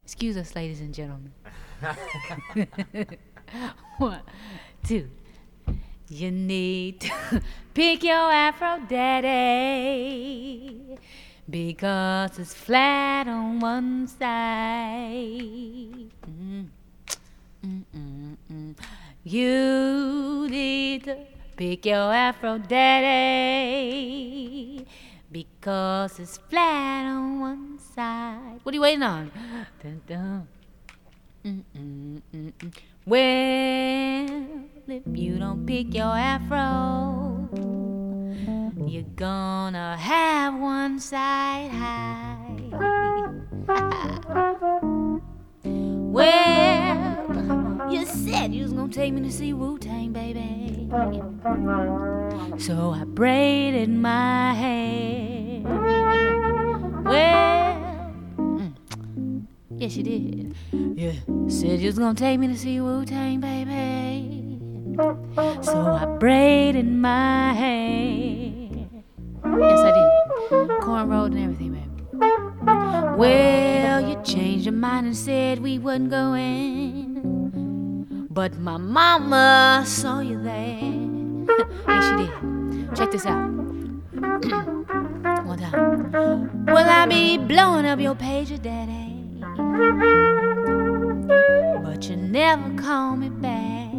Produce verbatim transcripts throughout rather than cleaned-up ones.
Excuse us, ladies and gentlemen. One, two. You need to pick your afro daddy because it's flat on one side. Mm. Mm, mm, mm. You need to pick your afro daddy because it's flat on one side. What are you waiting on? Dun, dun. Mm, mm, mm, mm. Well, if you don't pick your afro, you're gonna have one side high. Well, you said you was gonna take me to see Wu-Tang, baby. So I braided my hair. Well, mm, yes you did. Yeah, said you was gonna take me to see Wu-Tang, baby. So I braided my hair. Yes I did. Cornrowed and everything, baby. Well, you changed your mind and said we wasn't going, but my mama saw you there. Yes, she did. Check this out. One time. Well, I be blowing up your pager, daddy, but you never call me back.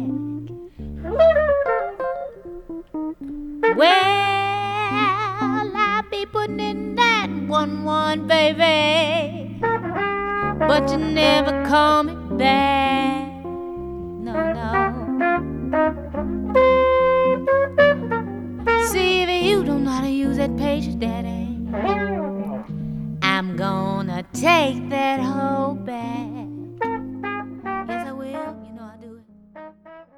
Well, I be putting in that one one, baby, but you never call me back. No, no. See if you don't know how to use that pager, daddy, I'm gonna take that hoe back. Yes, I will. You know I do it.